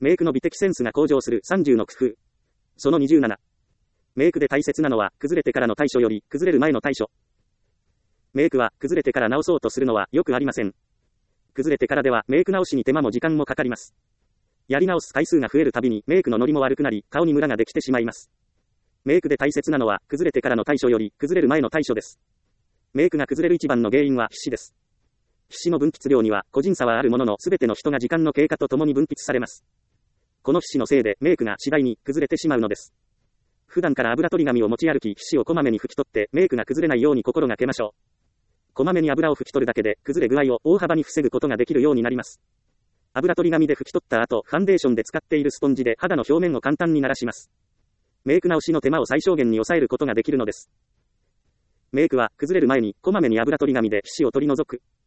メイクの美的センスが向上する30の工夫。その27。メイクで大切なのは、崩れてからの対処より、崩れる前の対処。メイクは、崩れてから直そうとするのは、よくありません。崩れてからでは、メイク直しに手間も時間もかかります。やり直す回数が増えるたびに、メイクのノリも悪くなり、顔にムラができてしまいます。メイクで大切なのは、崩れてからの対処より、崩れる前の対処です。メイクが崩れる一番の原因は、皮脂です。皮脂の分泌量には、個人差はあるものの、すべての人が時間の経過とともに分泌されます。この皮脂のせいで、メイクが次第に崩れてしまうのです。普段から油取り紙を持ち歩き、皮脂をこまめに拭き取って、メイクが崩れないように心がけましょう。こまめに油を拭き取るだけで、崩れ具合を大幅に防ぐことができるようになります。油取り紙で拭き取った後、ファンデーションで使っているスポンジで肌の表面を簡単に慣らします。メイク直しの手間を最小限に抑えることができるのです。メイクは、崩れる前に、こまめに油取り紙で皮脂を取り除く。